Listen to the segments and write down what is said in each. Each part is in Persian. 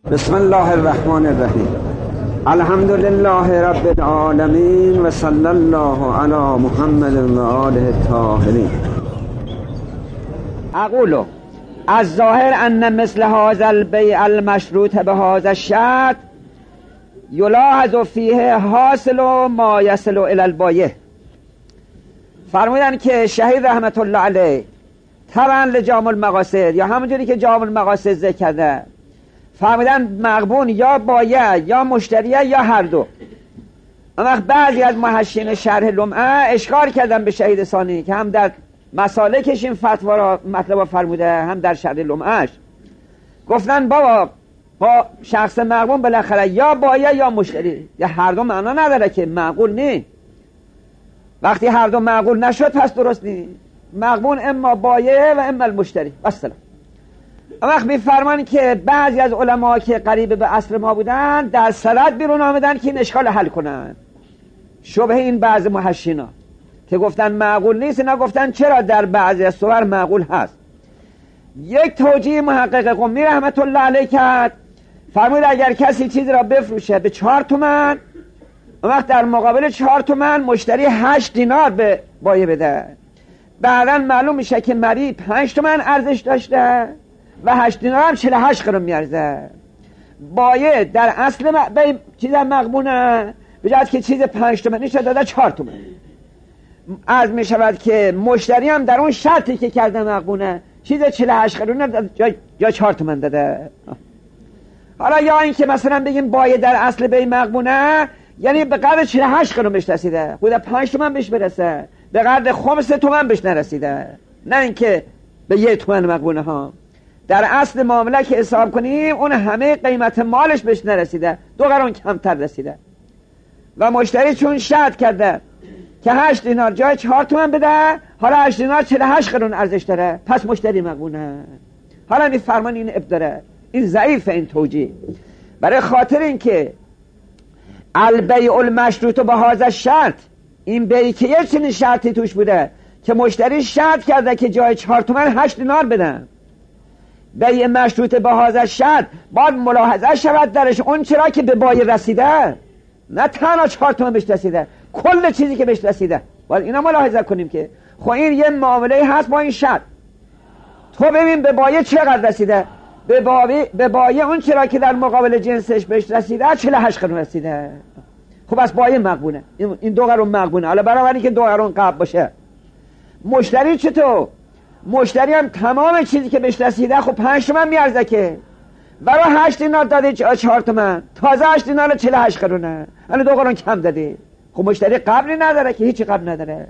بسم الله الرحمن الرحیم. الحمد لله رب العالمین و صلی الله علی محمد و آله الطاهرین. اقول از ظاهر ان مثل هذا البیع المشروط بهذا الشرط یلاحظ فیه حاصل ما یصل الی البایع. فرمودن که شهید رحمت الله علیه طبعا لجامع المقاصد یا همونجوری که جامع المقاصد ذکر کرده فرمودن مغبون یا بایع یا مشتریه یا هر دو. اما بعضی از محشین شرح لمعه اشکال کردن به شهید ثانی که هم در مسالکش این فتوا را مطلب فرموده هم در شرح لمعهش گفتن بابا با شخص مغبون بالاخره یا بایع یا مشتری، یا هر دو معنا نداره که معقول نی. وقتی هر دو معقول نشد پس درست نی. مغبون اما بایع و اما المشتری. السلام. وقت میفرمان که بعضی از علما که قریب به عصر ما بودن در سند بیرون آمدن که این اشکال حل کنن شبه این بعض محشینا که گفتن معقول نیست، اینا گفتن چرا در بعضی از صور معقول هست. یک توجیه محقق قمی رحمت الله علیه کرد، فرمود اگر کسی چیزی را بفروشه به 4 تومن، وقت در مقابل 4 تومن مشتری 8 دینار به بایع بده، بعدا معلوم میشه که مری 5 تومن ارزش داشته و 8 دینار هم 48 قرون میارزه. بایع در اصل به چیز مغبونه به جهت که چیز 5 تومنی شده داده 4 تومن. عرض میشود که مشتری هم در اون شرطی که کرده مغبونه چیز 48 قرون جا 4 تومن داده. حالا یا این که مثلا بگیم بایع در اصل به مغبونه یعنی به قدر 48 قرون بهش رسیده، خود 5 تومن بهش برسه، به قدر خمس تومن بهش نرسیده، نه اینکه به 1 تومن مغبونه ها. در اصل معامله که حساب کنیم اون همه قیمت مالش بهش نرسیده، 2 قرون کمتر رسیده و مشتری چون شرط کرده که 8 دینار جای 4 تومن بده، حالا 8 دینار 48 قرون ارزش داره، پس مشتری مغبونه. حالا می فرمان این ابداره، این ضعیف این توجیه، برای خاطر این که البیع المشروط به هذا الشرط، این بیعی که یه چنین شرطی توش بوده که مشتری شرط کرده که جای 4 تومن 8 دینار بدن، بیع مشروط به هذا الشرط باید ملاحظه شود درش اون چرا که به بایع رسیده، نه تنها 4 تومن بهش رسیده، کل چیزی که بهش رسیده باید اینا ملاحظه کنیم که خب این یه معامله هست با این شرط. تو ببین به بایع چقدر رسیده، به بایع اون چرا که در مقابل جنسش بهش رسیده 48 قرون رسیده. خب از بایع مقبونه، این 2 قرون مقبونه. حالا برای که 2 قرون قبل باشه مشتری چطور؟ مشتری هم تمام چیزی که بهش رسیده خب 5 تومن میارزه که برای 8 دینار داده 4 تومن، تازه 8 دینار 48 قرونه، حالا 2 قرون کم داده. خب مشتری قبلی نداره که هیچی قبل نداره،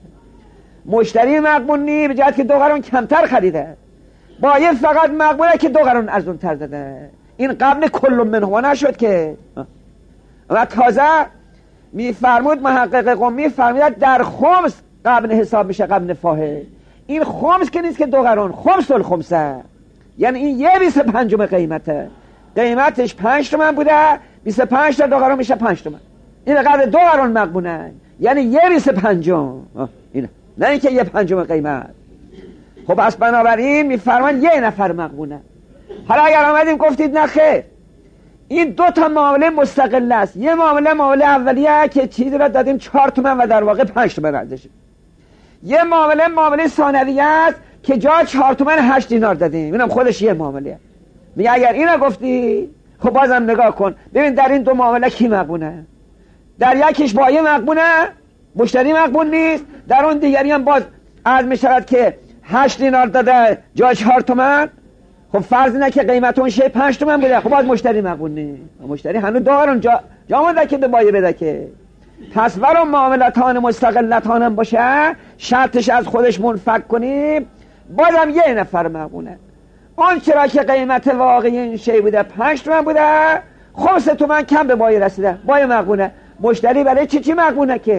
مشتری مقبول نی به جهت که 2 قرون کمتر خریده، بایع فقط مقبوله که 2 قرون ارزون تر داده. این قبل کل منه نشد که. و تازه میفرمود محقق قمی فرمود در خمس قبل حساب میشه قبل فاحش. این خمس که نیست که 2 قرون، خمس الخمسه، یعنی این 1/25 قیمته، قیمتش 5 تومن بوده، 25 تا 2 قرون میشه 5 تومن، این قدر 2 قرون مقبونه، یعنی 1/25 اینه، نه اینکه 1/5 قیمت. خب پس بنابراین میفرمان 1 نفر مقبونه. حالا اگر آمدیم گفتید نه خیر، این 2 تا معامله مستقل است. یه معامله اولیه که چیزی را دادیم 4 تومن و در واقع 5 تومن ارزشه. یه معامله ثانویه است که جا 4 تومن 8 دینار دادیم، اینم خودش یه معامله. میگه اگر اینو گفتی خب بازم نگاه کن ببین در این 2 معامله کی مقبونه. در یکیش بایع مقبونه، مشتری مقبول نیست، در اون دیگری هم باز عرض میشود که 8 دینار داده جا 4 تومن، خب فرض اینه که قیمت اون شی 5 تومن بوده، خب باز مشتری مقبول نیست، مشتری هنوز 2 قرون جا مونده که به بایع بده که. پس ولو معاملتان مستقلتان هم باشه شرطش از خودش منفک کنیم بازم 1 نفر مقبونه. اون چرا که قیمت واقعی این شی بوده 5 تومن بوده، خب 3 تومن کم به بایع رسیده، بایع مقبونه. مشتری برای چی مقبونه که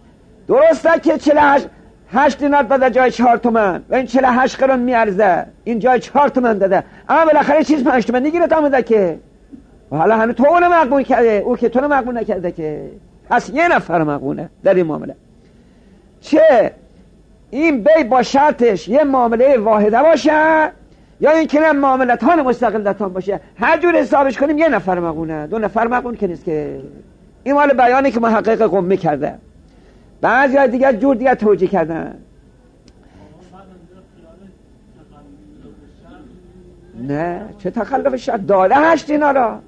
درسته که 48 دینار داده جای 4 تومن و این 48 قرون میارزه، این جای 4 تومن داده، اما بالاخره چیز 5 تومن دیگه تا که حالا هنوز تو اون مقبول کرده، او که تو مقبول نکرده که. پس 1 نفر مقبونه در این معامله. چه این بی با شرطش یه معامله واحده باشه یا این که معاملتان مستقلتان باشه. هر جور حسابش کنیم یه نفر مقونه، 2 نفر مقون که نیست که. این مال بیانی که محقق قمی کرده. بعضی ها دیگر جور دیگر توجیه کردن. نه چه تخلف شرط داده 8 دینار را.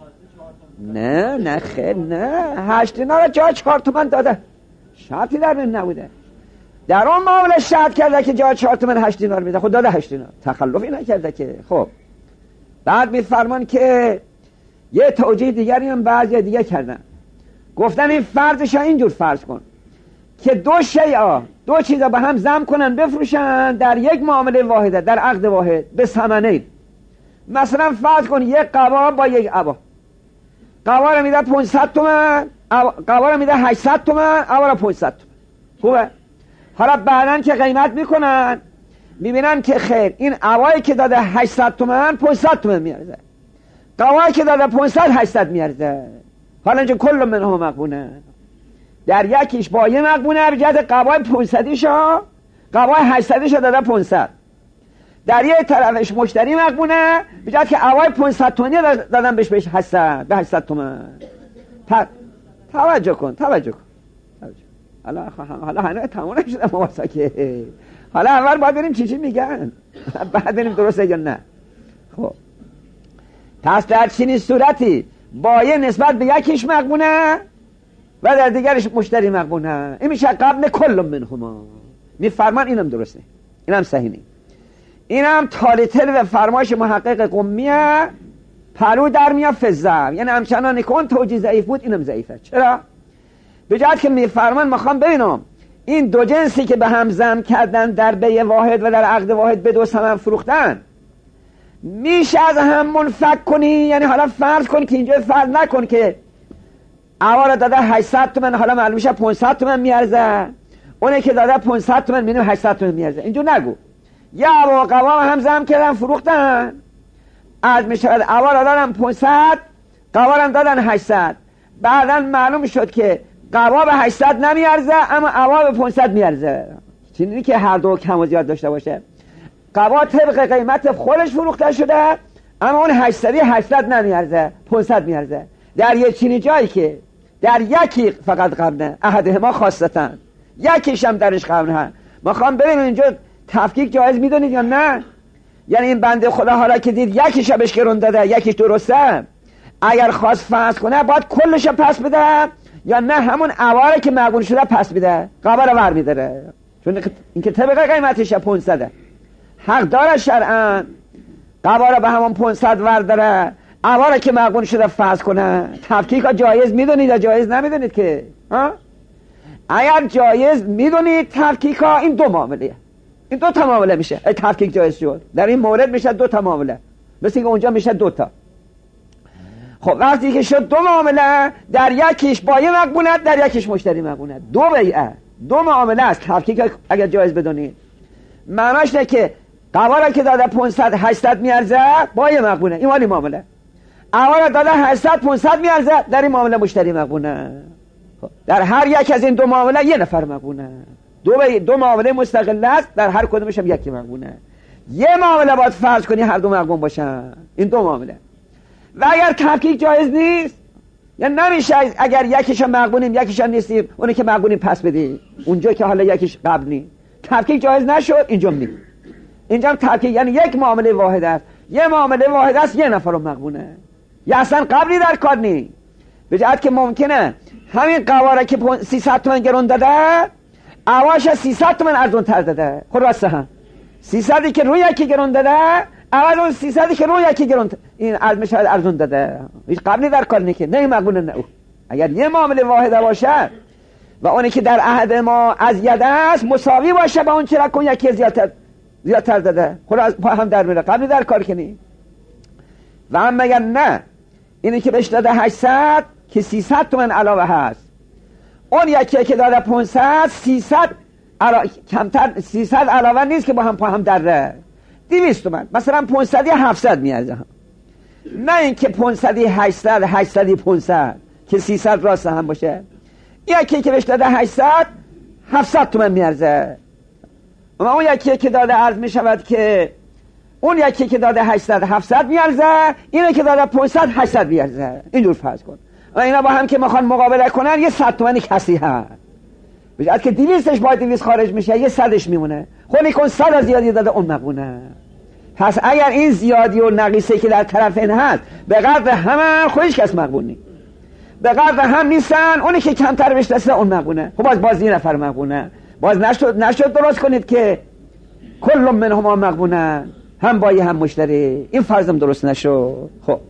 نه خیر نه 8 دینار را جا 4 تومن داده، شرطی در این نبوده. در اون معامله شرط کرده که جا 4 تومن 8 دینار میده، خود داده 8 دینار، تخلفی نکرده که. خب بعد میفرمان که یه توجیه دیگری هم بعضی دیگه کردن، گفتن این فرضش اینجور فرض کن که 2 شیء 2 چیزا به هم ضم کنن بفروشن در یک معامله واحده، در عقد واحد به ثمنین. مثلا فرض کن یک قبا با یک عبا، قبا رو میده 500 تومن، قبا رو میده 800 تومن، عبا رو 500 تومن. خوبه؟ حالا بعدن که قیمت میکنن میبینن که خیر این عبایی که داده 800 تومن 500 تومن میارزه، قبایی که داده 500 800 میارزه. حالا اینجا کل منها مقبونه، در یکیش با یه مقبونه بجد قبای 500 قبای 800 داده 500، در یه طرفش مشتری مقبونه بجد که قبای 500 تومنی دادن بهش 800 به 800 تومن. توجه کن حالا هنوز تمام نشده مواسکه. حالا اول باید بریم چی میگن بعد بریم درسته یا نه. خب پس در چنین صورتی با یه نسبت به یکیش مقبونه و در دیگرش مشتری مقبونه، این میشه قبل کل منهما. میفرمان اینم درسته، اینم صحیح نیست. اینم تالیتل و فرمایش محقق قمیه پلو در میاد فزر، یعنی همچنان کن توجیه ضعیف بود، اینم ضعیفه. چرا؟ به جهت که میفرمان میخوام ببینم این 2 جنسی که به هم ضم کردن در بیع واحد و در عقد واحد به 2 ثمن فروختن میشه از هم منفک کنی. یعنی حالا فرض کن که اینجا فرض نکن که اولا داده 800 تومن حالا معلوم میشه 500 تومن میارزه، اونه که داده 500 تومن میبینیم 800 تومن میارزه. اینجا نگو یا با قوام هم ضم کردن فروختن، از میشود اولا دادن 500 قوام دادن 800، بعدا معلوم شد که قوا به 800 نمیارزه اما قوا به 500 میارزه. چیزی که هر دو کم و زیاد داشته باشه، قوا طبق قیمت خودش فروخته شده اما اون 800 نمیارزه، 500 میارزه. در یه چینی جایی که در یکی فقط قبله احدهما خاصتن، یکیش هم درش قبله، ما خواهم ببینیم اینجا تفکیک جایز میدونید یا نه؟ یعنی این بنده خدا حالا که دید یکیش بهش گرون داده یکیش درسته، اگر خواست فرض کنه باید کلش پس بده یا نه همون اواره که مقبول شده پس بده، قبا رو ور میداره، چون این که طبق قیمتش 500 حق داره شرعاً قبا رو به همون 500 ور داره، اواره که مقبول شده فرض کنه. تفکیک ها جایز میدونید یا جایز نمیدونید که اگر جایز میدونید تفکیک ها این 2 معامله، این 2 تا معامله میشه. تفکیک جایز شد در این مورد میشه 2 تا معامله، مثل که اونجا میشه 2 تا. خب وقتی که شد 2 معامله، در یکیش با یه مقبونت در یکیش مشتری مقبونت، 2 بیعه 2 معامله است. تفکیک اگر جایز بدونید معناش نه که قوارا که داده 500 800 میارزه با یه مقبونه، این مالی معامله. قوارا داده 800 500 میارزه، در این معامله مشتری مقبونه. در هر یک از این 2 معامله یه نفر مقبونه. 2 معامله مستقل است، در هر کدومش هم یکی مقبونه. یه معامله باید فرض کنی هر 2 مقبون باشن، این 2 معامله. و اگر تفکیک جایز نیست یا نمیشه، اگر یکیش هم مقبونیم یکیش هم نیستیم، اونی که مقبونیم پس بدی، اونجا که حالا یکیش قبل نی تفکیک جایز نشد، اینجا نی. اینجا هم تفکیک یعنی یک معامله واحد است، یه معامله واحد است یه نفر رو مقبونه، یا اصلا قبلی در کار نی. به جهت که ممکنه همین قواره که 300 تومن گرون داده اواش 300 تومن ارزون تر داده، خود راسته هم 300 که روی یکی گرون داده اول اون 300 که روی یکی گرون این از شاید ارزون داده، هیچ قبلی در کار نیست، نه مقبول نه. اگر یه معامله واحده باشه و اونی که در عهد ما از ید است مساوی باشه با اون چرا کن یکی زیادتر داده، خود از پا هم در میره، قبلی در کار کنی. و هم مگر نه اینی که بهش داده 800 که 300 تومن علاوه هست، اون یکی که داده 500 300 کمتر 300 علاوه نیست که با هم پا هم در 200 تومن، مثلا 500 یا 700 میارزه، نه اینکه 500 800 800 500 که 300 راست هم باشه. یکی که بهش داده 800 700 تومن میارزه، اما اون یکی که داده عرض میشود که اون یکی که داده 800 700 میارزه، اینه که داده 500 800 میارزه. اینجور فرض کن اینا با هم که میخوان مقابله کنن، یه 100 تومانی کسی هست بجد که 200ش باید 200 خارج میشه، یه 100ش میمونه. خونی کن 100 زیادی داده اون مقبونه. پس اگر این زیادی و نقیصه که در طرفین هست به قدر همه، خودش کس مقبول نیست. به قدر هم نیستن، اونی که کمتر بهش رسیده اون مقبونه. خب باز یه نفر مقبونه. باز نشد درست کنید که کل منهما مقبونه، هم بایی هم مشتری. این فرضم درست نشد. خب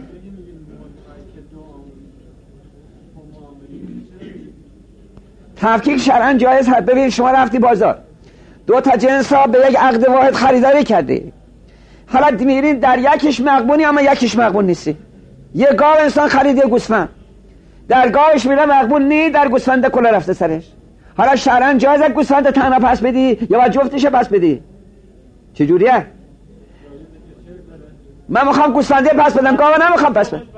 تفکیک شرعاً جایز هست. ببین شما رفتی بازار، 2 تا جنس ها به یک عقد واحد خریداری کردی، حالا میرین در یکیش مقبونی اما یکیش مقبون نیستی. یه گاو انسان خرید، یه گوسفند، در گاوش میره مقبون نی، در گوسفند کلا رفته سرش. حالا شرعاً جایزه گوسفند تنها پس بدی یا باید جفتش پس بدی؟ چجوریه؟ من میخوام گوسفنده پس بدم، گاو نمیخوام پس بدم.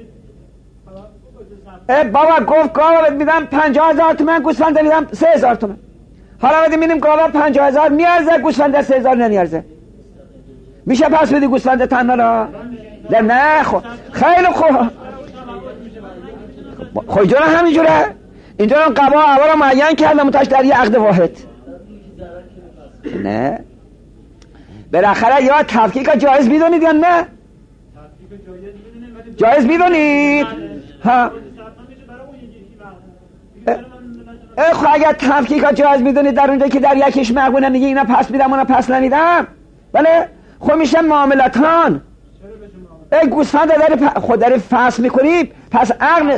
بابا گفت گاو میدم 50,000 تومان، گوسفنده میدم 3,000 تومان. حالا بدیم میدیم گاو 50,000 میارزه، گوسفنده 3,000 نمیارزه. میشه پس بدی گوسفنده تنها را؟ نه خب خیلی خوب. خب اینجا همینجوره. اینجا قبا اول معین کردم متاش در یه عقد واحد. نه بالاخره یا تفکیک جایز میدونید یا نه؟ جایز میدونید؟ ها خب اگر تفکیک جایز میدونید در اونجا که در یکیش مقبونه میگه اینا پس میدم اونا پس نمیدم، بله خب میشه معاملتان. گوسفند داری خود داری فصل میکنی، پس عقل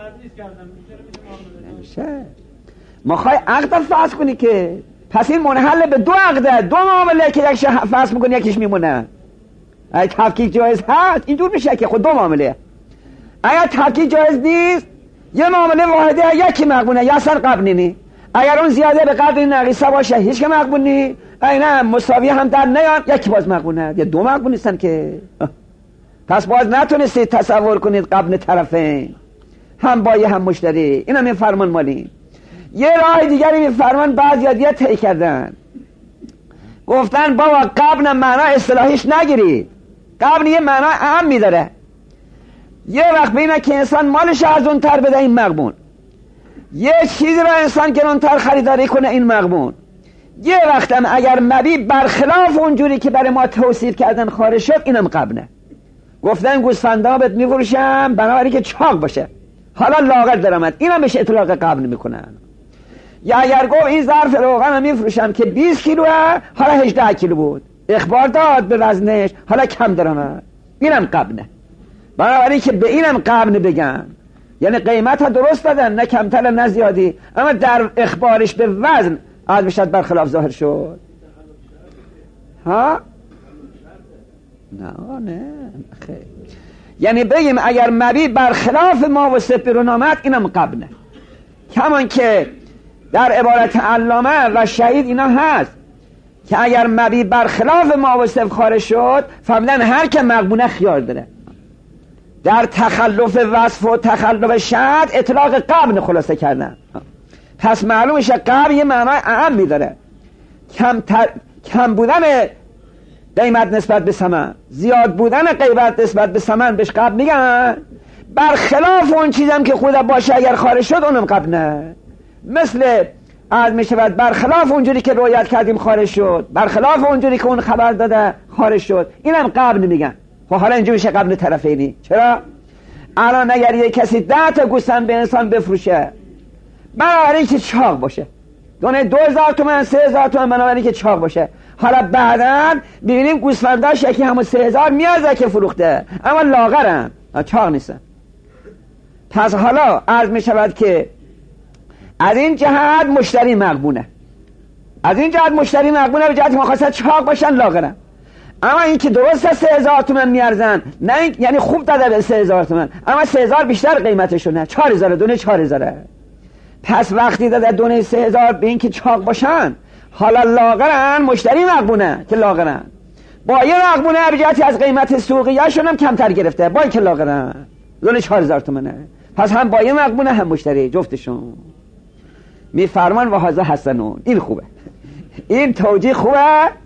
نمیشه. ما خواهی عقد فصل کنی که پس این منحل به 2 عقده، 2 معامله که یکیش فصل میکنی یکیش میمونه. اگه تفکیک جایز هست اینجور میشه که خود 2 معامله. اگر تفکیک جایز نیست یه معامله واحده، یکی مقبونه یا اصلا قبل نی. اگر اون زیاده به قدر نقیصه باشه هیچ که مقبول نی، اینا مساوی هم در نیان، یکی باز مقبونه. یه 2 مقبول نیستن که. پس باز نتونستید تصور کنید قبل طرفین، هم بایی هم مشتری. این هم این فرمان مالی. یه راه دیگری این فرمان بعضی دیگه طی کردن، گفتن بابا قبل معنا اصطلاحیش نگیرید، قبل یه معنا عامی داره. یه وقت بینه که انسان مالش از اون تر بده، این مقبون. یه چیزی را انسان گرانتر خریداری کنه، این مقبون. یه وقت هم اگر مبی برخلاف اونجوری که برای ما توصیف کردن خارج شد، اینم قبنه. گفتن گوسفندا بهت میفروشم بنابراین که چاق باشه، حالا لاغر درآمد، اینم بهش اطلاق قبن میکنن. یا اگر گفت این ظرف روغن میفروشم که 20 کیلوه، حالا 18 کیلو بود، اخبار داد به وزنش، حالا کم درآمد، اینم قبنه. بنابراین که به اینم قبن بگن، یعنی قیمت ها درست دادن، نه کمتر نه زیادی، اما در اخبارش به وزن از بشد برخلاف ظاهر شد. ها؟ نه خیلی. یعنی بگیم اگر مبی برخلاف ما و سپیرون آمد، اینم قبنه. کمان که در عبارت علامه و شهید اینا هست که اگر مبی برخلاف ما و سپیرون خارج شد، فهمیدن هر که مقبونه خیار داره. در تخلف وصف و تخلف شرط اطلاق قبن خلاصه کردن. پس معلوم میشه قبن یه معنای اعم میداره. کم بودن قیمت نسبت به ثمن، زیاد بودن قیمت نسبت به ثمن بهش قبن میگن. برخلاف اون چیزم که خود باشه اگر خارج شد اونم قبنه. مثل از میشود برخلاف اونجوری که رویت کردیم خارج شد، برخلاف اونجوری که اون خبر داده خارج شد، اینم قبن میگن. خب حالا اینجا میشه قبل طرفینی. چرا؟ الان اگر یک کسی 10 تا گوسفند به انسان بفروشه، بنابراین که چاق باشه، دونه 2,000 تومان 3,000 تومان، بنابراین که چاق باشه، حالا بعداً ببینیم گوسفنداش یکی همون 3,000 میارزه که فروخته، اما لاغرن، چاق نیستن. پس حالا عرض میشود که از این جهت مشتری مقبونه، از این جهت مشتری مقبونه به جهت مخاصت چاق باشن، لاغرن. اما این که درسته 3,000 تومان میارزن، نه یعنی خوب داده به 3,000 تومان، اما 3,000 بیشتر قیمتشونه، 4,000 دونه 4,000. پس وقتی داده دونه 3,000 به این که چاق باشن، حالا لاغرن، مشتری مقبونه که لاغرن. با یه مقبونه به جهتی از قیمت سوقیه شونم کمتر گرفته، با این که لاغرن دونه 4,000 تومانه. پس هم با یه مقبونه هم مشتری، جفتشون. میفرمان و هذا حسنون، این خوبه، این توجیه خوبه.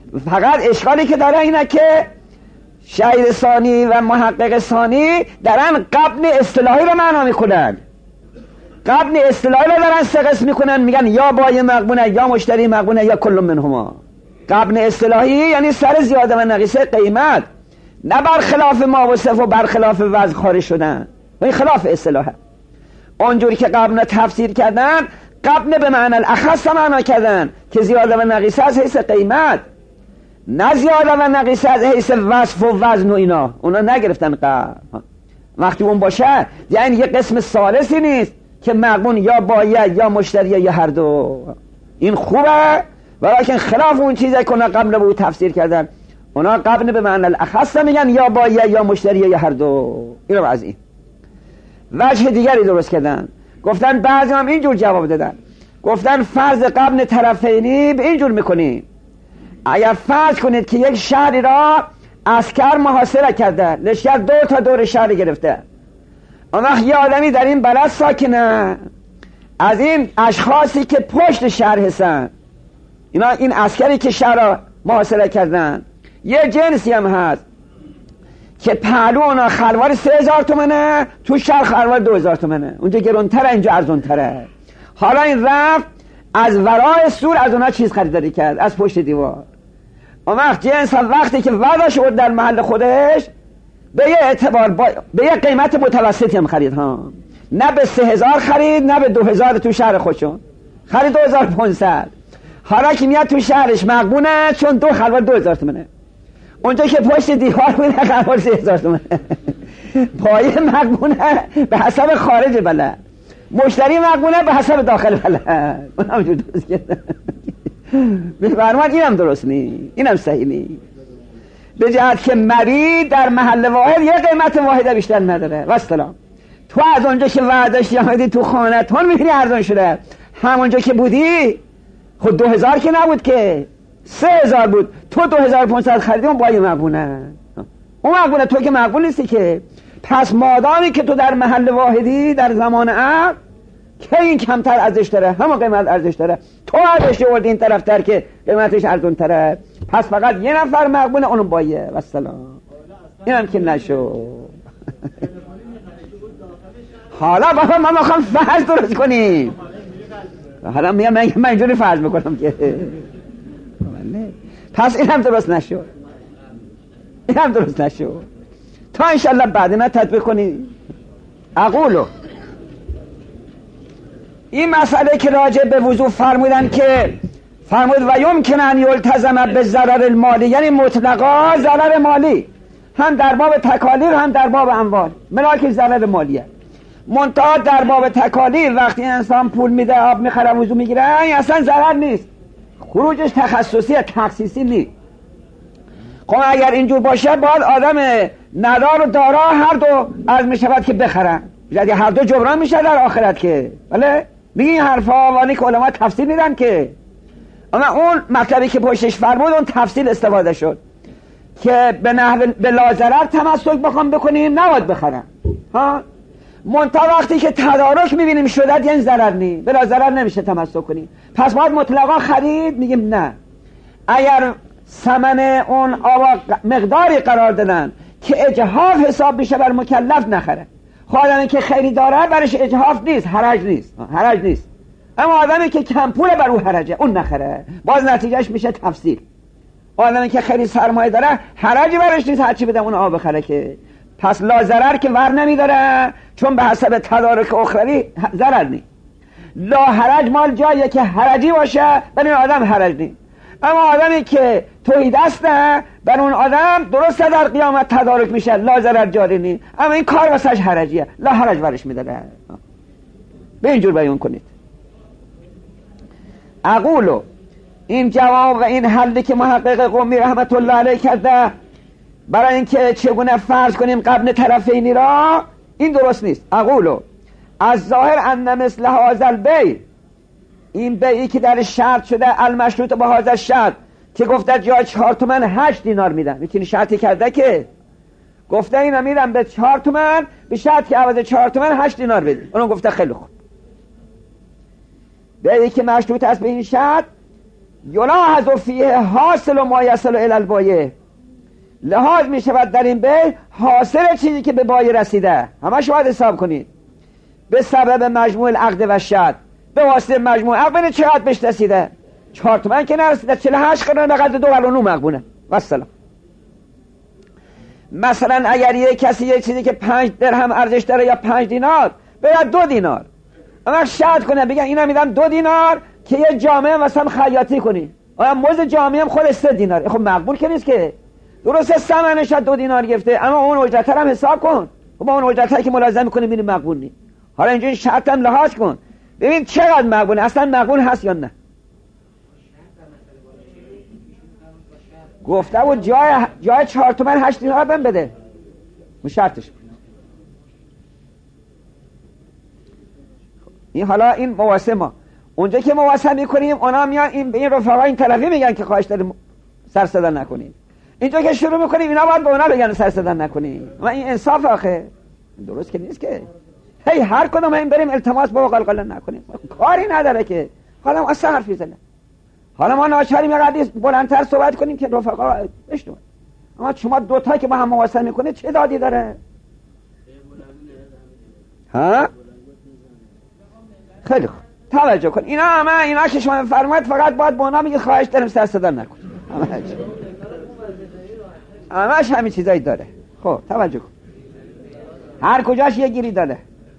فقط اشکالی که داره اینه که شهید ثانی و محقق ثانی دارن قبن اصطلاحی رو معنا میکنن. قبن اصطلاحی رو دارن سه قسم میکنن، میگن یا بایع مغبونه یا مشتری مغبونه یا کل منهما. قبن اصطلاحی یعنی سر زیاده و نقیصه قیمت، نه برخلاف ما وصف و برخلاف وضع خارج شدن، این خلاف اصطلاحه. اونجوری که قبن تفسیر کردن، قبن به معنی الاخص معنا کردن که زیاده و نقیصه از حیث قیمت، نه زیاده و نقیصه از حیث وصف و وزن و اینا. اونا نگرفتن قبن. وقتی اون باشه یعنی یه قسم ثالثی نیست که مغبون یا بایع یا مشتری یا هر دو. این خوبه، ولیکن خلاف اون چیزی که اونا قبل به او تفسیر کردن. اونا قبل به معنی الاخص میگن یا بایع یا مشتری یا هر دو. اینو از این وجه دیگری درست کردن. گفتن بعضی هم اینجور جواب دادن، گفتن فرض قبل طرفینی به اینجور میکنیم. اگر فرض کنید که یک شهری را عسکر محاصره کرده، لشکر 2 تا دور شهر گرفته، اون وقت یه آدمی در این بلد ساکنه، از این اشخاصی که پشت شهر هستن، اینا این عسکری که شهر را محاصره کردن، یه جنسی هم هست که پهلو اونا خلوار 3000 تومنه، تو شهر خلوار 2000 تومنه. اونجا گرونتره، اینجا ارزونتره. حالا این رفت از ورای سور از اونا چیز خریداری کرد، از پشت دیوار. اون وقت جنس هم وقتی که وضعش بود در محل خودش، به یه اعتبار به یه قیمت متوسطی هم خرید ها، نه به 3000 خرید نه به 2000 تو شهر خودشون خرید، 2500. حالا که میاد تو شهرش مغبونه، چون 2 خلوار 2000 تومنه، اونجا که پشت دیوار بوده خلوار 3000 تومنه. پایه مغبونه به حسب خارج بلد، مشتری مغبونه به حسب داخل بلد. اون همجور درست کردن. بفرمان اینم درست نی، اینم صحیح نی، به جهت که مبی در محل واحد یه قیمت واحده بیشتر نداره. والسلام. تو از اونجا که وعدش آمدی تو خانه تون میبینی ارزان شده، همونجا که بودی خود 2000 که نبود که 3000 بود، تو 2500 خریدی، اون بایع مغبونه. اون مغبونه، تو که مغبون نیستی که. پس مادامی که تو در محل واحدی در زمان عقد، که این کمتر ارزش داره، همون قیمت ارزش داره، تو ارزش آوردی این طرفتر که قیمتش ارزون تره، پس فقط یه نفر مغبونه، اونم بایع. و السلام. اینم که نشو. حالا بابا ما میخوام فرض درست کنیم. حالا میگم من اینجوری فرض میکنم که پس اینم درست نشد، اینم درست نشد. تا انشالله بعدنا تطبیق کنی. اقولو این مسئله که راجع به وضوح فرمودن که فرمود و یمکن ان یلتزم به ضرر المالی، یعنی مطلقا ضرر مالی، هم در باب تکالیف هم در باب اموال، ملاک ضرر مالیه. منتها در باب تکالیف وقتی انسان پول میده، آب میخره، وضو میگیره، اصلا ضرر نیست، خروجش تخصصی تخصیصی نیست. خب اگر اینجور باشه باید آدم ندار و دارا هر دو از میشود که بخرن، یعنی هر دو جبران میشه در آخرت که بله. میگه این حرفا وانی که علما تفسیر میدن که، اما اون مطلبی که پشتش فرمود اون تفسیر استفاده شد که به نحو به لازرر تمسک بخوام بکنیم نباید بخرن ها. منتها وقتی که تدارک میبینیم شدت یعنی ضرر نی، به لازرر نمیشه تمسک کنیم، پس باید مطلقا خرید. میگیم نه، اگر ثمن اون آوا مقداری قرار دادن که اجحاف حساب بشه بر مکلف نخره. خب آدمی که خیلی داره برش اجحاف نیست، حرج نیست، اما آدمی که کم پوله بر او حرجه، اون نخره، باز نتیجهش میشه تفسیر. آدمی که خیلی سرمایه داره حرجی برش نیست، هرچی بدم اون آب بخره که. پس لا ضرر که ور نمیداره، چون به حسب تدارک اخروی ضرر نی. لا حرج مال جاییه که حرجی باشه بر این آدم حرج نی. اما آدمی که توحید است نه، بر اون آدم درسته در قیامت تدارک میشه، لا ضرر جاری نی، اما این کار واسش حرجیه، لا حرج ورش میداره. به اینجور بیان کنید. اقولو این جواب و این حلی که محقق قمی رحمت الله علیه کرده برای اینکه چگونه فرض کنیم قبل طرفینی را، این درست نیست. اقولو از ظاهر ان مثل هذا البیع، این بیعی که در شرط شده المشروط با هذا شرط، که گفته جای 4 تومن 8 دینار میدم، میتونی شرطی کرده که گفته اینا میدم به 4 تومن به شرط که عوض 4 تومن 8 دینار بدی، اونم گفته خیلی خوب. بیعی که مشروط است به این شرط یلاحظ فیه حاصل ما یصل الی البایع، لحاظ می شود در این بیع حاصل چیزی که به بایع رسیده. همش باید حساب کنید. به سبب مجموع العقد و شرط، به واسطه مجموع عقد چقدر بهش رسیده؟ 4 تومن که نرسیده، 48 قرون به قدر 2 قرون مقبونه. والسلام. مثلا اگر یک کسی یک چیزی که 5 درهم ارزش داره یا 5 دینار باید 2 دینار، اما شرط کنه بگه اینا میدم 2 دینار که یه جامعه مثلا خیاطی کنی، آیا مزد جامعه هم خود 3 دینار، خب مقبول که نیست که. درسته ثمنش 2 دینار گرفته، اما اون اجرت هم حساب کن. خب اون اجرتی که ملازم میکنه میبینی مقبول نیست. حالا اینجوری شرط هم لحاظ کن ببین چقدر مقبوله، اصلا مقبول هست یا نه. گفته بود جای 4 تومن 8 دینار بهم بده، اون شرطش. این حالا این مواسه ما اونجا که مواسه میکنیم اونا میان به این رفقا این طرفی میگن که خواهش داریم سر صدا نکنیم. اینجا که شروع میکنیم اینا باید به اونا بگن سر صدا نکنیم. و این انصاف آخه درست که نیست که هی هر کدوم این بریم التماس با قلقله نکنیم، کاری نداره که. حالا ما اصلا حرفی زنه، حالا ما ناچاریم یه قدری بلندتر صحبت کنیم که رفقا بشنون. اما شما دوتا که با هم مواسه میکنه چه دادی داره؟ ها؟ خیلی خوب توجه کن. اینا که شما فرمایید فقط باید با اونا میگه خواهش داریم سر صدا نکن. همش همین چیزایی داره. خب توجه کن، هر کجاش یه گیری داره.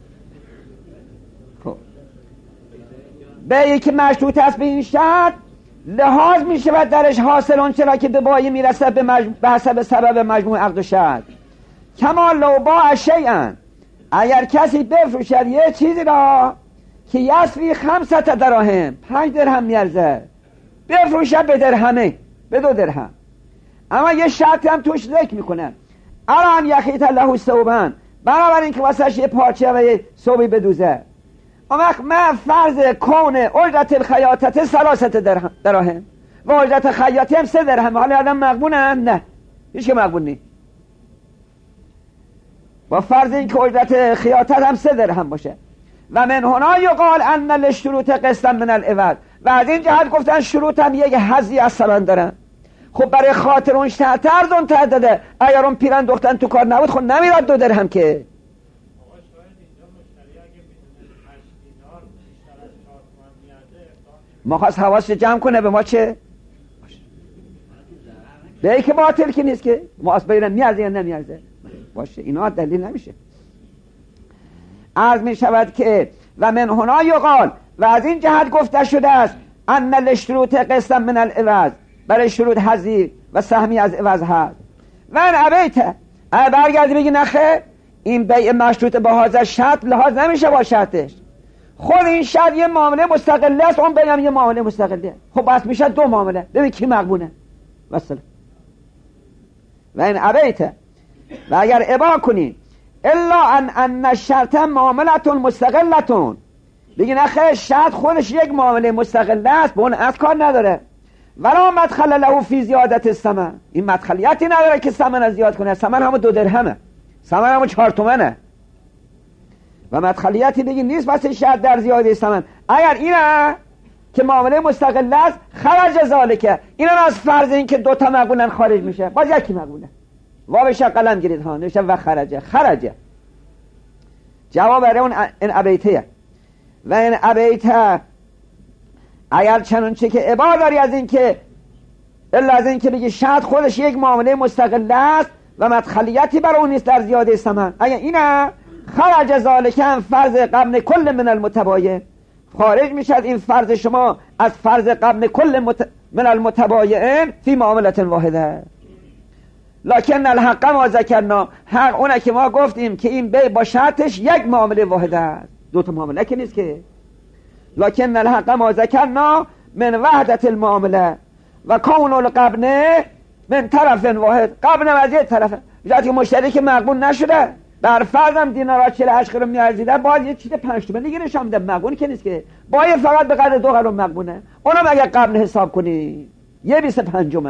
خب به یکی مشروط است به این شرط لحاظ می شود درش حاصل اون چرا که به بایع میرسد به حسب سبب مجموع عقد و شرط. کما لو باع شیئا، اگر کسی بفروشد یه چیزی را که یسوی 500 دراهم 5 درهم میارزه، بفروشد به درهمه، به 2 درهم، اما یه شرط هم توش ذکر میکنه الان یخیط له ثوبا، بنابراین که واسش یه پارچه و یه ثوبی بدوزه. اما من فرض کون اجرت الخیاطت 3 دراهم و اجرت خیاطی هم 3 درهم، حالا آدم مقبونه؟ نه، هیچ که مقبول نیست. با فرض این که اجرت خیاطت هم 3 درهم باشه. و من هنا یقال ان للشروط قسطا من العوض، و از این جهت گفتن شروط هم یک حظی از ثمن دارن. خب برای خاطر اون شرط ارزون تعدده، اگر اون پیرن دختن تو کار نبود خب نمیداد 2 درهم که. ما خواست حواس جمع کنه به ما چه؟ به ای که باطل که نیست که ما از بینم میارزه یا نمیارزه باشه، اینا دلیل نمیشه. عرض می شود که و من هنا یقال، و از این جهت گفته شده است ان للشروط قسطا من العوض، برای شروط حظی و سهمی از عوض هست. و ان ابیت، برگردی بگی نخه این بیع مشروط به هذا شرط لحاظ نمیشه با شرطش. خود این شرط یه معامله مستقله است، اون بیع هم یه معامله مستقله. خب بس میشه 2 معامله، ببین کی مقبونه. مثلا و این ابیت، و اگر ابا کنی الا ان الشرط معاملة مستقلة، بگی نخیر شرط خودش یک معامله مستقله است، به اون از کار نداره. ولا مدخل له فی زیادت الثمن، این مدخلیتی نداره که ثمن از زیاد کنه. ثمن همون 2 درهمه، ثمن همون 4 تومنه و مدخلیتی بگی نیست واسه شرط در زیاده ثمن. اگر اینه که معامله مستقله است خرج ذالکه، اینا از فرض این که 2 تا مقبولن خارج میشه، باز یکی مقبوله. وابش قلم گیرید ها، نوشته و خرجه. جواب برای اون این ابیته. و این ابیته اگر چنانچه که ابا داری از این که الا از این که بگی شرط خودش یک معامله مستقل است و مدخلیتی برای اون نیست در زیاده ثمن، اگر اینه خرج ذالک هم فرض قبل کل من المتبایع، خارج میشد این فرض شما از فرض قبل کل من المتبایعین فی معامله واحده. لکن الحق ما ذکرنا، حق اونه که ما گفتیم که این بیع با شرطش یک معامله واحده است، 2 تا معامله که نیست که. لکن الحق ما ذکرنا من وحدت المعامله و کون القبن من طرف واحد، قبن از یک طرفه. وقتی مشتری که مقبول نشده بر فرضم دینار 48 قرون میارزیده، باید یه چیز 5 تومن دیگه نشون میده، مقبول که نیست که. باید فقط به قدر 2 قرون مقبوله، اونم اگه قبل حساب کنی یه 25.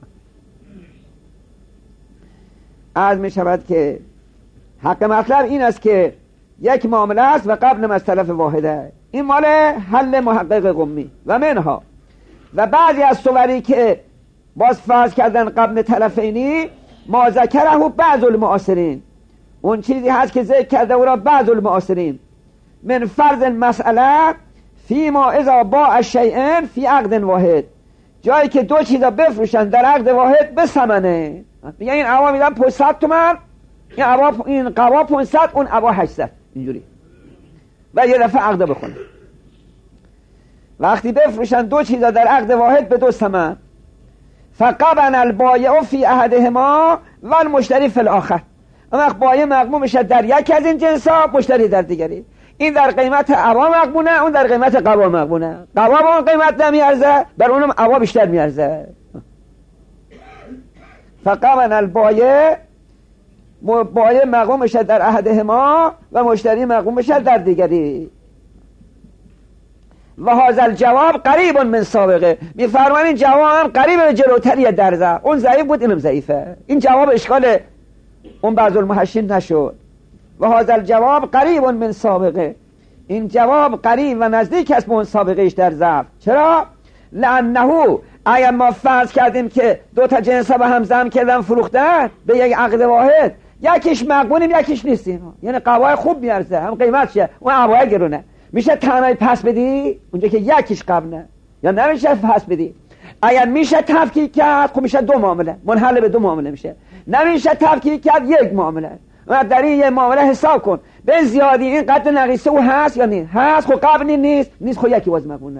عرض می شود که حق مطلب این است که یک معامله است و قبل از طرف واحده. این مال حل محقق قمی. و منها و بعضی از صوری که باز فرض کردن قبل طرفینی ما ذکره بعض المعاصرین، اون چیزی هست که ذکر کرده او را بعض المعاصرین من فرض مسئله فی ما اذا باع شیئا فی عقد واحد، جایی که دو چیزا بفروشن در عقد واحد به ثمنه. میگن این عوا میدن 500 تومان، این قوا 500 اون عوا 800 اینجوری، و یه دفعه عقد بخونه. وقتی بفروشن دو چیزا در عقد واحد به دو ثمن، فقبن البایع فی احدهما و المشتری فی الاخر، اما بایع مغبون میشه در یک از این جنسا، مشتری در دیگری. این در قیمت عوا مغبونه، اون در قیمت قوا مغبونه. قوا با اون قیمت نمیارزه، بر اونم عوا بیشتر میارزه. فقبن البایع، بایع مغبون میشه در احدهما و مشتری مغبون میشه در دیگری. و هذا الجواب قریب من سابقه، میفرمان این جواب هم قریب به جلوتریه در ذا، اون ضعیف بود اینم ضعیفه. این جواب اشکال اون بعض المحشین نشد. و هذا الجواب قریب من سابقه، این جواب قریب و نزدیک است به اون سابقهش در ضعف. چرا؟ لانه اگر ما فرض کردیم که دو تا جنس به هم ضم کردن فروختن به یک عقد واحد، یکیش مقبونیم یکیش نیستیم، یعنی قوای خوب میارزه هم قیمتشه، اون قوای گرونه، میشه تنهایی پس بدی اونجا که یکیش قبله، یا نمیشه پس بدی. اگر میشه تفکیک کرد خب میشه دو معامله، منحل به دو معامله میشه. نمیشه تفکیک کرد یک معامله. و در این یک معامله حساب کن به زیادی این قدر نقیصه او هست یا نیست، هست خب قبلی نیست خب یکی باز مقبونه.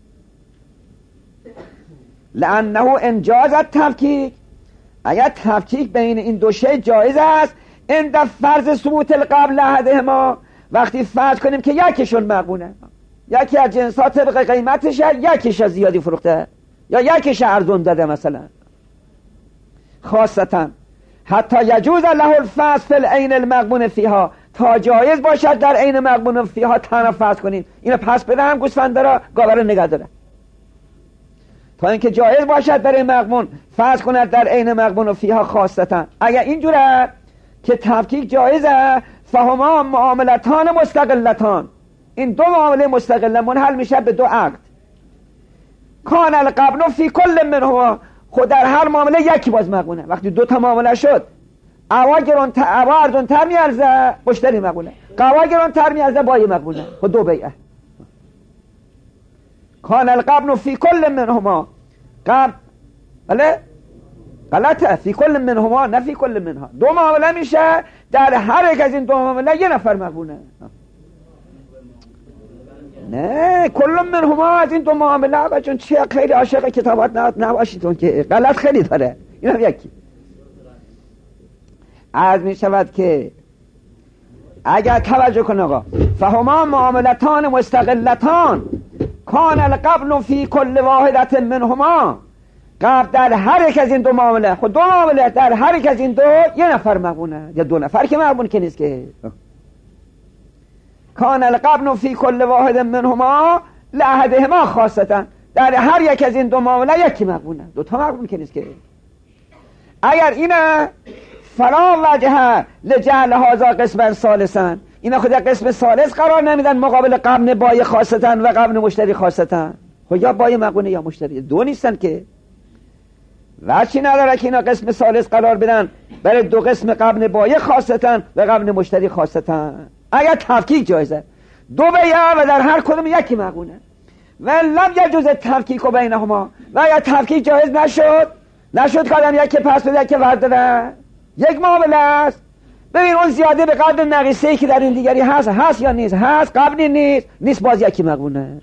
لانه انجاز تفکیک، اگر تفکیک بین این دو شی جایز است، عند فرض ثبوت القبل احدهما، وقتی فرض کنیم که یکیشون مقبونه، یکی از جنسات طبق قیمتش یکیش از زیادی فروخته یا یکیش ارزون داده مثلا، خاصتا حتی یجوز له الفصل فی العین المقبون فیها، تا جایز باشد در عین مقبون فیها تنها فرض کنیم اینو پس بدم گوسفند را گاوه رو نگه داره، تا اینکه جایز باشد برای مقبون فرض کند در عین مقبون فیها خاصتا. اگر اینجوره که تفکیک جایزه، فهما معاملتان مستقلتان، این دو معامله مستقله منحل میشه به دو عقد. کان القبل فی کل منهما، خود در هر معامله یکی باز مقبونه. وقتی دو تا معامله شد، عوا ارزونتر میارزه مشتری مقبونه، قوا گرانتر میارزه بای مقبونه، خود دو بیعه. کان القبل فی کل منهما، قبل بله غلطه، فی کل منهما نه فی کل منها. دو معامله میشه، در هر یک از این دو معامله یه نفر مقبونه. نه کل منهما از این دو معامله. آقا چون چه خیلی عاشق کتابات نباشیدون که غلط خیلی داره. این هم یکی عرض می شود که اگر توجه کن آقا، فهما معاملتان مستقلتان، کان القبل فی کل واحدت منهما، قبل در هر یک از این دو معامله، خود دو معامله در هر یک از این دو یه نفر مقبونه، یا دو نفر که مقبون که نیست که. کان القبل فی کل واحد منهما لأحدهما خاصتا، در هر یک از این دو معامله یکی مقبونه، دو تا مقبون که نیست که. اگر اینه فلا وجه لجعل هذا قسما ثالثا، اینا خود قسم ثالث قرار نمیدن مقابل قبل بای خاصتا و قبل مشتری خاصتا. خب یا بای مقبونه یا مشتری، دو نیستن که. وچی نداره که اینا قسم ثالث قرار بدن برای دو قسم قبل بای خاصتا و قبل مشتری خاصتا. اگر تفکیک جایزه، دو بیعه و در هر کدوم یکی مقبونه. و لم یجوز تفکیک بینهما، و اگر تفکیک جایز نشد که آدم یکی پس بده یکی ورداره، یک معامله است. ببین اون زیاده به قدر نقیصه‌ای که در این دیگری هست یا نیست، هست قبلی نیست باز یکی مقبونه.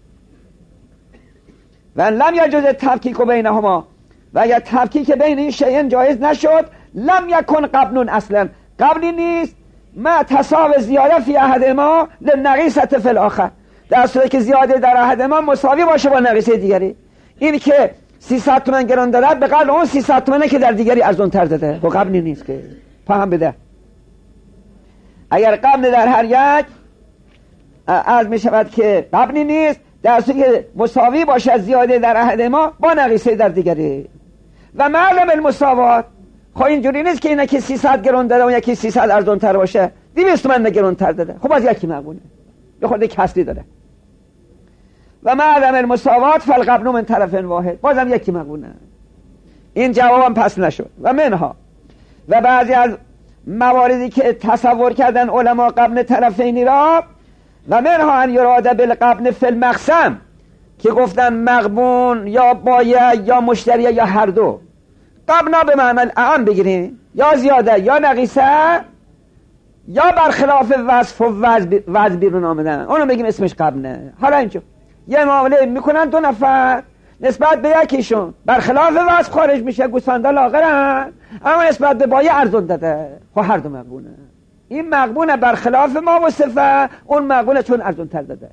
و لم یجوز تفکیک بینهما، و اگر تفکیک بین این شیئین جایز نشد، لم یکن قبل اصلا، قبلی نیست ما تصاوی زیاده فی احدهما للنقیصه فی الاخر، در صورتی که زیاده در احدهما مساوی باشه با نقیصه دیگری. این که 300 تومن گران دارد به قدر اون 300 تومنه که در دیگری ارزون تر داده، و قبلی نیست که فهم بده. اگر قبل در هر یک عرض می شود که قبلی نیست، در صورتی که مساوی باشه زیاده در احدهما با نقیصه در دیگری. و معلوم المساوات، خب اینجوری نیست که اینا که 300 گران داده و یکی 300 ارزون تر باشه، 200 تومن گران تر داده، خب از یکی مقبونه، یه خورده کسری داره. و مع عدم المساوات فالقبن من طرف واحد، بازم یکی مقبونه. این جوابم پس نشد. و منها، و بعضی از مواردی که تصور کردن علما قبن طرفینی را، و منها ان یراد بالقبن فی المقسم، که گفتن مقبون یا بایع یا مشتری یا هر دو. قبنا به معنی الاعم بگیریم، یا زیاده یا نقیصه یا برخلاف وصف و وضع بیرون آمدن، اونو بگیم اسمش قبنه. حالا اینجا یه معامله میکنن دو نفر، نسبت به یکیشون برخلاف وصف خارج میشه، گوسفندا لاغرن، اما نسبت به بایع ارزون داده، خب هر دو مقبونه. این مقبونه برخلاف ما وصفه، اون مقبونه چون ارزون تر داده.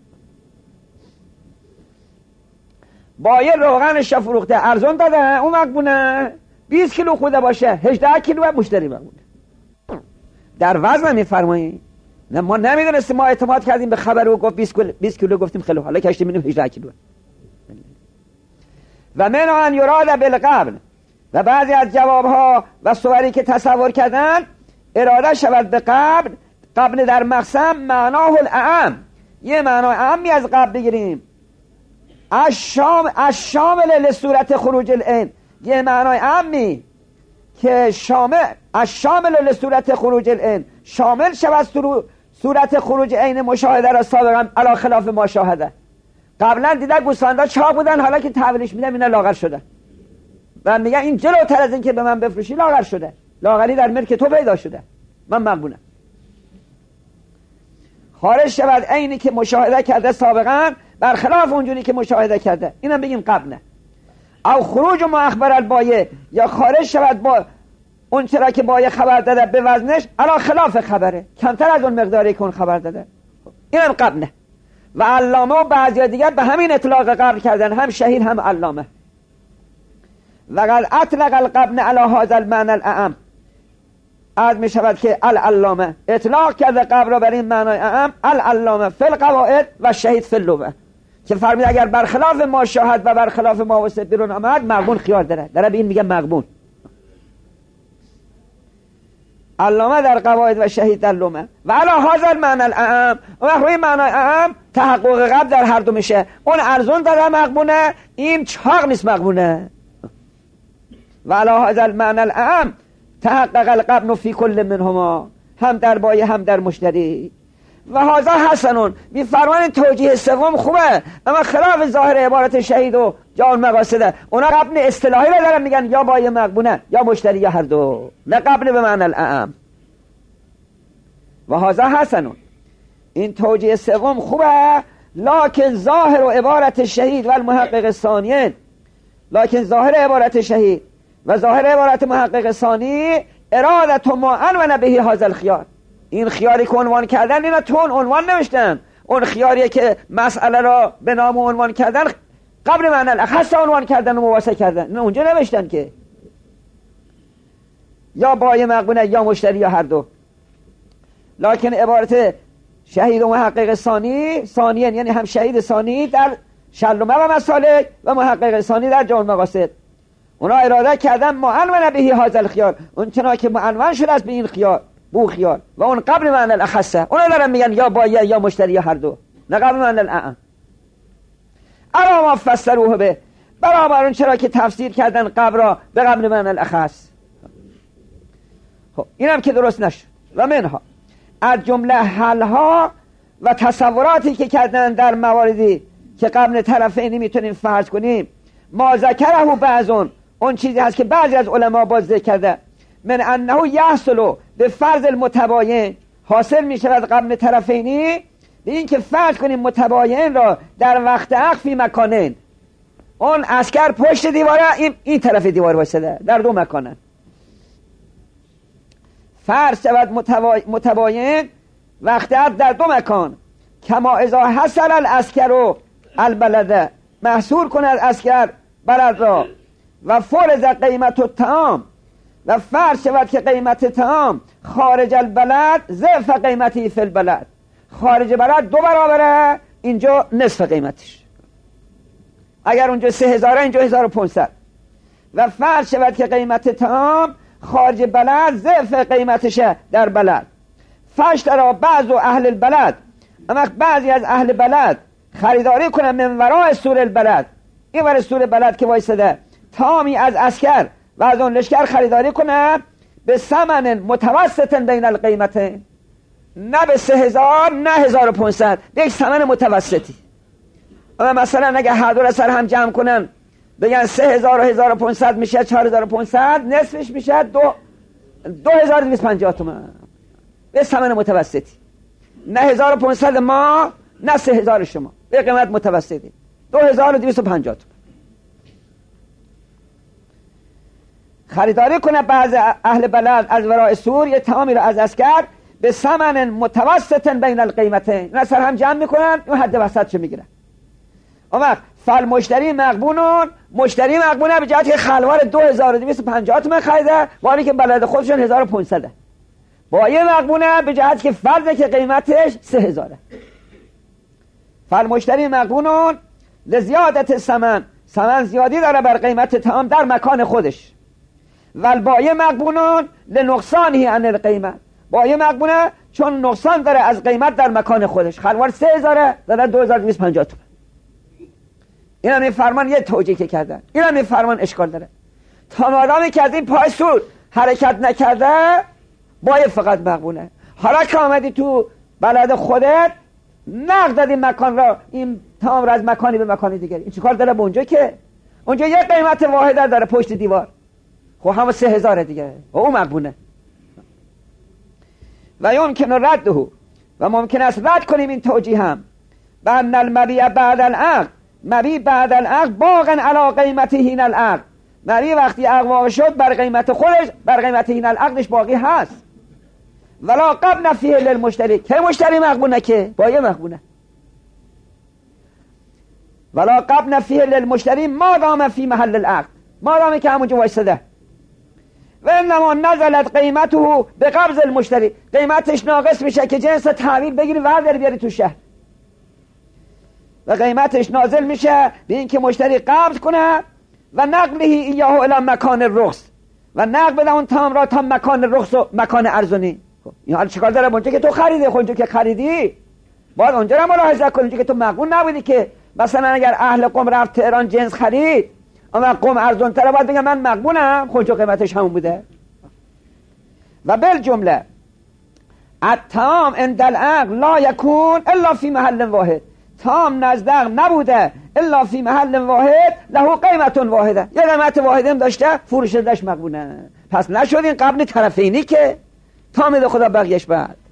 بایع روغنش فروخته ارزون داده، اون مقبونه. 20 کیلو خوده باشه 18 کیلو مشتری مقبونه. در وزن میفرمایید نه ما نمیدونستیم، ما اعتماد کردیم به خبر و گفت 20 کیلو گفتیم خیلی، حالا کشتیم می‌بینیم 18 کیلو. و من ان یراد بالقبن، و بعضی از جوابها و صوری که تصور کردن اراده شود به قبن. قبن در مقسم معناه الاعم، یه معنای عامی از قبن بگیریم، الشامل لصورت خروج العین، یه معنای عامی که الشامل لصورت خروج العین، شامل شود صورت خروج عین مشاهده را سابقا علی خلاف ما شاهده. قبلا دیدن گوسفندا چاق بودن، حالا که تحویلش میدن اینا لاغر شده، و میگن این جلوتر از این که به من بفروشی لاغر شده، لاغری در ملک تو پیدا شده، من مقبونم. خارج شود عینی که مشاهده کرده سابقا برخلاف اونجوری که مشاهده کرده، اینم بگیم قبله. او خروج ما اخبر البایع، یا خارج شود با اون چرا که بایع خبر داده به وزنش علی خلاف خبره، کمتر از اون مقداری که اون خبر داده، اینم قبله. و علامه و بعضی دیگر به همین اطلاق قبل کردن، هم شهید هم علامه. و قال اطلق القبن علی هذا المعنى الاعم، از می شود که العلامه اطلاق کرده قبل را بر این معنای اعم، العلامه فی القواعد و شهید فی اللغه، که فرمید اگر برخلاف ما شاهد و برخلاف ما وصف بیرون آمد مقبون خیار داره به این میگه مقبون. علامه در قواعد و شهید در لومه. و علی هذا المعنى الاعم، و روی معنای اعم تحقق قبل در هر دو میشه، اون ارزون داره مقبونه، این چاق نیست مقبونه. و علی هذا المعنى الاعم تحقق القبن فی کل منهما، هم در بایع هم در مشتری. و هذا حسنون، میفرمان توجیه سوم خوبه، اما خلاف ظاهر عبارت شهید و جان مقاصده. اونا قبن اصطلاحی رو دارن میگن یا بایع مقبونه یا مشتری یا هر دو، نه قبن به معنی الاعم. و هذا حسنون، این توجیه سوم خوبه، لکن ظاهر و عبارت شهید و المحقق ثانیه، لکن ظاهر عبارت شهید و ظاهر عبارت محقق ثانی ارادت ما عنوان به هذا الخيار، این خیاری که عنوان کردن اینا تو عنوان نوشتن، اون خیاریه که مسئله را به نام عنوان کردن قبل معنی الاخص عنوان کردن و مواسه کردن، نه اونجا نوشتن که یا بایع مقبونه یا مشتری یا هر دو. لکن عبارت شهید و محقق ثانی، ثانیین یعنی هم شهید ثانی در شلومه و مسالک و محقق ثانی در جمع مقاصد، اونا اراده کردن معنون به هذا الخيار، اون چنان که معنون شده است به این خیار، بو خیار، و اون قبل معنی الاخصه، اونا دارن میگن یا بایع یا مشتری یا هر دو، نه قبل معنی الاعم. الا ما فسروه به، برابر اون چرا که تفسیر کردن قبل را به قبل معنی الاخص. خب اینم که درست نشد. و منها از جمله حلها و تصوراتی که کردن در مواردی که قبل طرفینی میتونیم فرض کنیم، ما ذکره بعضون، اون چیزی هست که بعضی از علما باز ذکر کرده، من انه یحصل به فرض المتباین، حاصل می شود قبل طرفینی به این که فرض کنیم متباین را در وقت عقد فی مکانین، اون عسکر پشت دیواره، این طرف دیوار وایساده، در دو مکانن، فرض شود متباین وقت عقد در دو مکان، کما اذا حصل العسکر و البلده، محصول کند عسکر بلد را، و فرض قیمت الطعام، و فرض شود که قیمت طعام خارج البلد ضعف قیمتی فی البلد، خارج بلد 2 برابره، اینجا نصف قیمتش، اگر اونجا 3000 اینجا 1500. و فرض شود که قیمت طعام خارج بلد ضعف قیمتش در بلد، فاشتری بعض اهل البلد، اما بعضی از اهل بلد خریداری کنه من ورای سور البلد، این ور سور بلد که وایساده، تامی از اسکر و از اون لشکر خریداری کنه به ثمن متوسط بین القیمت، نه به 3000 نه 1500، به یک ثمن متوسطی. اما مثلا اگه هر دو را سر هم جمع کنن بگن 3000 و 1500 میشه 4500، نصفش میشه 2250 تومان، به ثمن متوسطی، نه 1500 ما نه 3000 شما، به قیمت متوسطی 2250 تومان. خریداری کنه بعض اهل بلد از ورای سور یه تمامی رو از اسکر به ثمن متوسط بین القیمتین، اینا سر هم جمع میکنن و حد وسط چه میگیرن. اون وقت فل مشتری مغبونون، مشتری مغبونه به جهت که خلوار 2250 تومان خریده، ولی که بلد خودشون 1500. بایع مغبونه به جهت که فرضه که قیمتش 3000. فل مشتری مغبونون لزیادت ثمن زیادی داره بر قیمت تمام در مکان خودش. ول بایع مغبونون لنقصانه عن القیمت، بایع مغبونه چون نقصان داره از قیمت در مکان خودش، خلوار 3000 داره 2250 تومان. این هم این فرمان یه توجیه که کردن، این هم این فرمان اشکال داره. تا مادامی که از این پای سود حرکت نکرده بایع فقط مغبونه. حالا که آمدی تو بلد خودت نقد دادی مکان را، این تمام را از مکانی به مکانی دیگری، این چیکار داره به اونجا که اونجا یه قیمت واحده داره پشت دیوار، خب همه 3000 دیگه و اون مغبونه. و یمکن رده و ممکن است رد کنیم این توجیه هم، بان المبیع بعد العقد، مبیع بعد العقد باقا علی قیمته حین العقد، مبیع وقتی عقد واقع شد بر قیمت خودش، بر قیمت حین العقدش باقی هست. ولا قبل فیه للمشتری، که مشتری مغبونه که بایع مغبونه. ولا قبل فیه للمشتری ما دام فی محل العقد، ما دامی که همونجا وایساده. و انما نزلت قیمته به قبض المشتری، قیمتش ناقص میشه که جنس تحویل بگیری ورداری بیاری تو شهر، و قیمتش نازل میشه به این که مشتری قبض کنه و نقله ایاه الی مکان الرخص، و نقل بده اون تام را تا مکان رخص و مکان ارزونی. این حال چیکار داره؟ اونجا که تو خریدی، اونجا که خریدی باید اونجا رو ملاحظه کنی، اونجا که تو مغبون نبودی که مثلا اگر اهل قم رفت تهران جنس خرید اما قم ارزون تره باید بگم من مغبونم، اونجا قیمتش همون بوده. و بالجمله التمام عند العقد لا یکون الا فی محل واحد، تام نزد عقد نبوده الا فی محل واحد له قیمت واحده، یه قیمت واحده هم داشته فروشندش مغبونه. پس نشد این قبل طرفینی که تام خدا بقیش بعد.